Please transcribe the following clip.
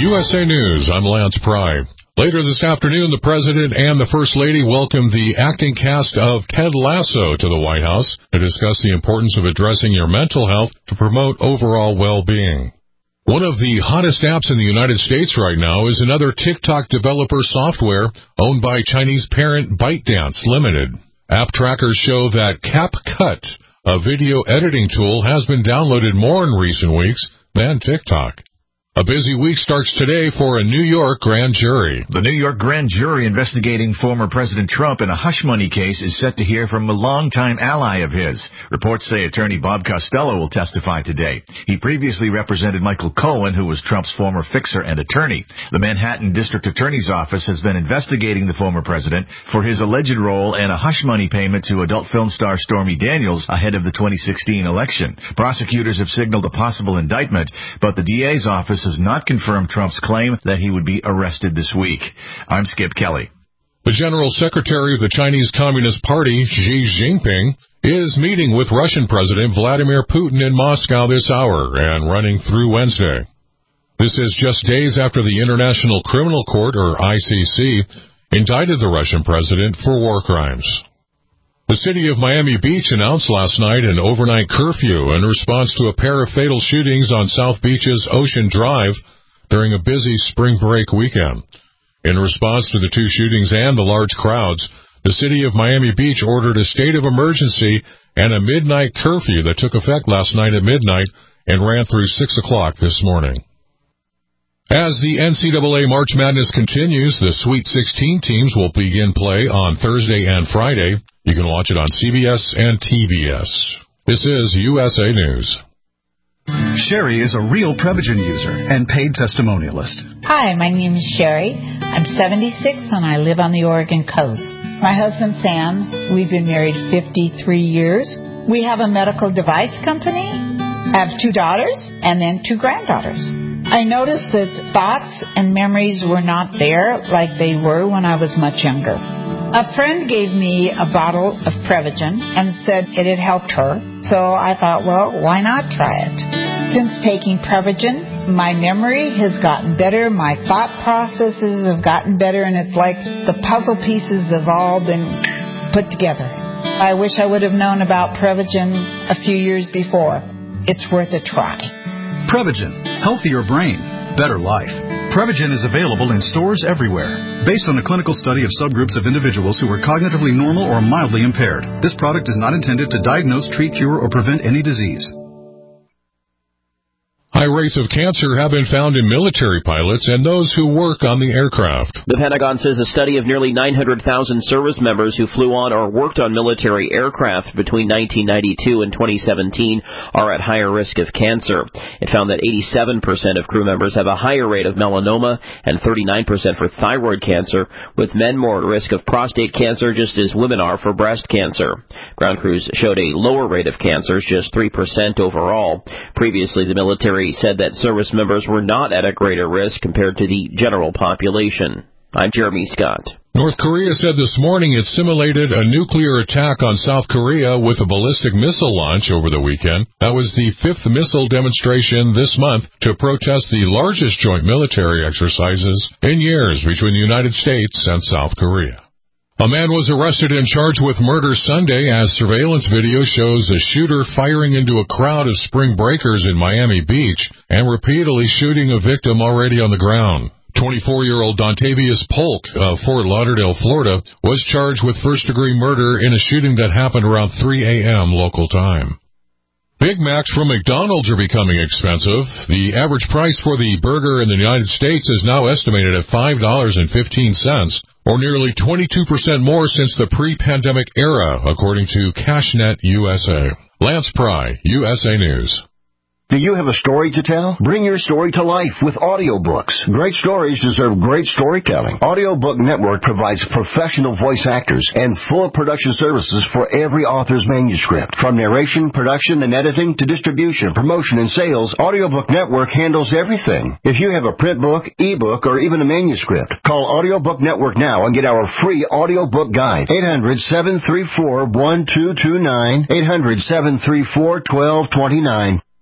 USA News, I'm Lance Pry. Later this afternoon, the President and the First Lady welcomed the acting cast of Ted Lasso to the White House to discuss the importance of addressing your mental health to promote overall well-being. One of the hottest apps in the United States right now is another TikTok developer software owned by Chinese parent ByteDance Limited. App trackers show that CapCut, a video editing tool, has been downloaded more in recent weeks than TikTok. A busy week starts today for a New York grand jury. The New York grand jury investigating former President Trump in a hush money case is set to hear from a longtime ally of his. Reports say attorney Bob Costello will testify today. He previously represented Michael Cohen, who was Trump's former fixer and attorney. The Manhattan District Attorney's Office has been investigating the former president for his alleged role in a hush money payment to adult film star Stormy Daniels ahead of the 2016 election. Prosecutors have signaled a possible indictment, but the DA's office has not confirmed Trump's claim that he would be arrested this week. I'm Skip Kelly. The General Secretary of the Chinese Communist Party, Xi Jinping, is meeting with Russian President Vladimir Putin in Moscow this hour and running through Wednesday. This is just days after the International Criminal Court, or ICC, indicted the Russian president for war crimes. The city of Miami Beach announced last night an overnight curfew in response to a pair of fatal shootings on South Beach's Ocean Drive during a busy spring break weekend. In response to the two shootings and the large crowds, the city of Miami Beach ordered a state of emergency and a midnight curfew that took effect last night at midnight and ran through 6 o'clock this morning. As the NCAA March Madness continues, the Sweet 16 teams will begin play on Thursday and Friday. You can watch it on CBS and TBS. This is USA News. Sherry is a real Prevagen user and paid testimonialist. Hi, my name is Sherry. I'm 76 and I live on the Oregon coast. My husband Sam, we've been married 53 years. We have a medical device company. I have 2 daughters and then 2 granddaughters. I noticed that thoughts and memories were not there like they were when I was much younger. A friend gave me a bottle of Prevagen and said it had helped her, so I thought, well, why not try it? Since taking Prevagen, my memory has gotten better, my thought processes have gotten better, and it's like the puzzle pieces have all been put together. I wish I would have known about Prevagen a few years before. It's worth a try. Prevagen, healthier brain, better life. Prevagen is available in stores everywhere. Based on a clinical study of subgroups of individuals who were cognitively normal or mildly impaired, this product is not intended to diagnose, treat, cure, or prevent any disease. High rates of cancer have been found in military pilots and those who work on the aircraft. The Pentagon says a study of nearly 900,000 service members who flew on or worked on military aircraft between 1992 and 2017 are at higher risk of cancer. It found that 87% of crew members have a higher rate of melanoma and 39% for thyroid cancer, with men more at risk of prostate cancer just as women are for breast cancer. Ground crews showed a lower rate of cancers, just 3% overall. Previously, the military said that service members were not at a greater risk compared to the general population. I'm Jeremy Scott. North Korea said this morning it simulated a nuclear attack on South Korea with a ballistic missile launch over the weekend. That was the 5th missile demonstration this month to protest the largest joint military exercises in years between the United States and South Korea. A man was arrested and charged with murder Sunday as surveillance video shows a shooter firing into a crowd of spring breakers in Miami Beach and repeatedly shooting a victim already on the ground. 24-year-old Dontavius Polk of Fort Lauderdale, Florida, was charged with first-degree murder in a shooting that happened around 3 a.m. local time. Big Macs from McDonald's are becoming expensive. The average price for the burger in the United States is now estimated at $5.15, or nearly 22% more since the pre-pandemic era, according to CashNet USA. Lance Pry, USA News. Do you have a story to tell? Bring your story to life with audiobooks. Great stories deserve great storytelling. Audiobook Network provides professional voice actors and full production services for every author's manuscript. From narration, production, and editing to distribution, promotion, and sales, Audiobook Network handles everything. If you have a print book, ebook, or even a manuscript, call Audiobook Network now and get our free audiobook guide. 800-734-1229. 800-734-1229.